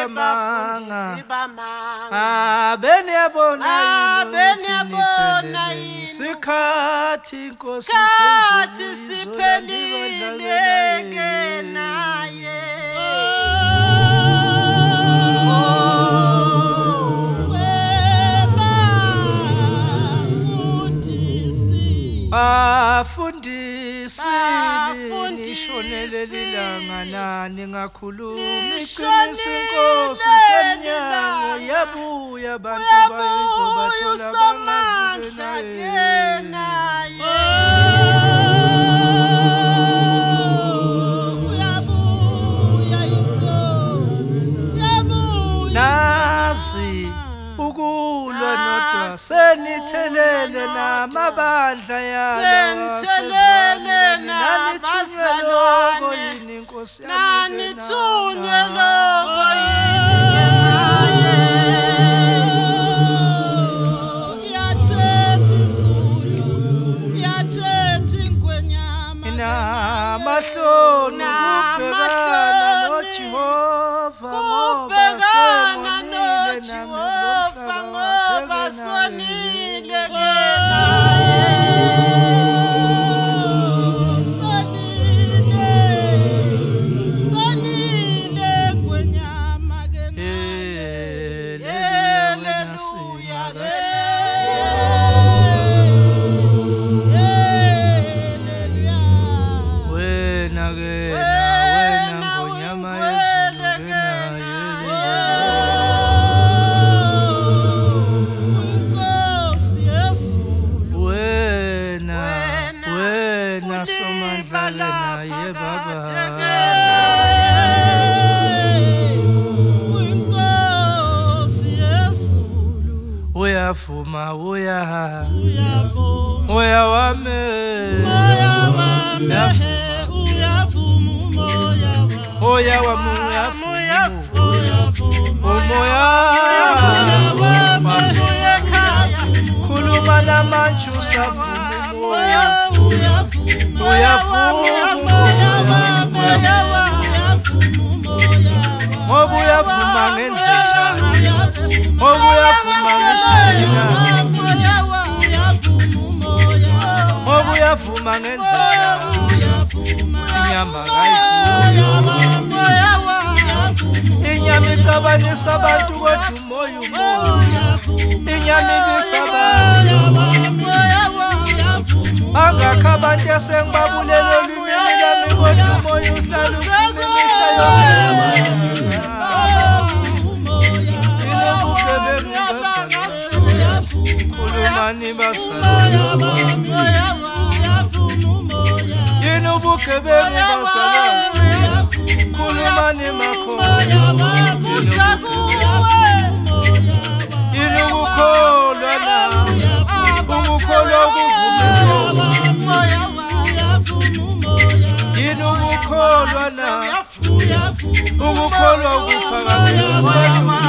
bamanga beniyabona isikhathi inkosi siphelile ke naye Afundisi nishonele lilanga nani ngakhuluma iqiniso inkosi semnyango yabuya abantu bayizobathola bangazuke naye nasi ukulwa nodwa senithelele namabandla yalo nanithunywe lokho yini inkosi yami nanithunywe lokho yini yathetha ingwenyama inamahloni kubhekana noJehova ngoba sonile sonile kwenyama ke haleluya wena ngonyama yezulu wena somandla naye baba uyavuma uya wami uya wami umoya khuluma namanje usavuma umoya ngoba uyavuma ngenzenjani ngoba uyavuma ngenzena ngoba uyavuma ngenzenjani inyama inyama ixabanisa abantu kodwa umoya inyama ibisa abantu angakho abantu esengibabulela olwimini lami kodwa umoya uhlala ufuna imihla khulumani basala yini ubugebengu basala khulumani makhona yini ukukholwa na ukukholwa ukuvuma yini ukukholwa na ukukholwa ukuphakamisa